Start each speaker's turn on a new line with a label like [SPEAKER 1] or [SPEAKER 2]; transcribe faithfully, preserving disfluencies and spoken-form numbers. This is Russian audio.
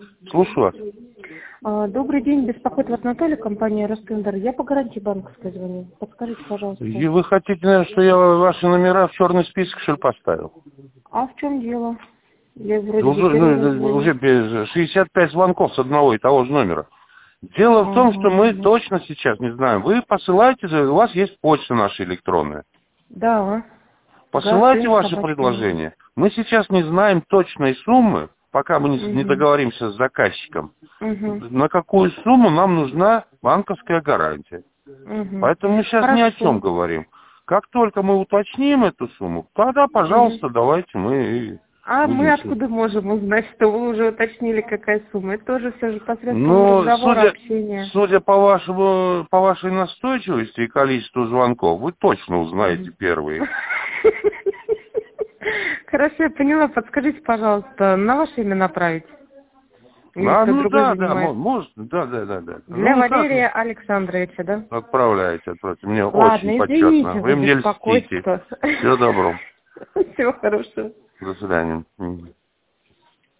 [SPEAKER 1] Слушаю вас.
[SPEAKER 2] А, Добрый день, беспокоит вас Наталья, компания Ростендер. Я по гарантии банковской звоню. Подскажите, пожалуйста.
[SPEAKER 1] И вы хотите, наверное, что я ваши номера в черный список, что ли, поставил?
[SPEAKER 2] А в чем дело? Я вроде
[SPEAKER 1] Уже,
[SPEAKER 2] бы первый раз
[SPEAKER 1] ну,
[SPEAKER 2] звоню.
[SPEAKER 1] уже без шестьдесят пять звонков с одного и того же номера. Дело в том, что мы
[SPEAKER 2] Ага.
[SPEAKER 1] точно сейчас не знаем. Вы посылаете, у вас есть почта наша электронная.
[SPEAKER 2] Да.
[SPEAKER 1] Посылайте
[SPEAKER 2] Гатын,
[SPEAKER 1] ваши
[SPEAKER 2] собачья.
[SPEAKER 1] предложения. Мы сейчас не знаем точной суммы, пока мы не, не
[SPEAKER 2] Угу.
[SPEAKER 1] договоримся с заказчиком,
[SPEAKER 2] Угу.
[SPEAKER 1] на какую сумму нам нужна банковская гарантия.
[SPEAKER 2] Угу.
[SPEAKER 1] Поэтому мы сейчас ни о чем
[SPEAKER 2] Хорошо.
[SPEAKER 1] говорим. Как только мы уточним эту сумму, тогда,
[SPEAKER 2] Угу.
[SPEAKER 1] пожалуйста, давайте мы и
[SPEAKER 2] А мы
[SPEAKER 1] будем... с-
[SPEAKER 2] откуда можем узнать, что вы уже уточнили, какая сумма? Это тоже все же посредством
[SPEAKER 1] Но
[SPEAKER 2] разговора,
[SPEAKER 1] судя,
[SPEAKER 2] общения.
[SPEAKER 1] судя по вашему, по вашей настойчивости и количеству звонков, вы точно узнаете
[SPEAKER 2] Мгм.
[SPEAKER 1] первые.
[SPEAKER 2] Хорошо, я поняла. Подскажите, пожалуйста, на ваше имя направить? Или
[SPEAKER 1] А,
[SPEAKER 2] кто
[SPEAKER 1] ну
[SPEAKER 2] другой
[SPEAKER 1] да, да, мо-
[SPEAKER 2] занимает?
[SPEAKER 1] может, да, да, да, да.
[SPEAKER 2] Для
[SPEAKER 1] Ну как,
[SPEAKER 2] Валерия Александровича, да?
[SPEAKER 1] отправляйте, отправьте. Мне очень
[SPEAKER 2] Ладно,
[SPEAKER 1] почетно.
[SPEAKER 2] извините
[SPEAKER 1] Вы
[SPEAKER 2] за
[SPEAKER 1] мне льстите.
[SPEAKER 2] беспокойство.
[SPEAKER 1] Всего доброго.
[SPEAKER 2] Всего хорошего.
[SPEAKER 1] До свидания. Мгм.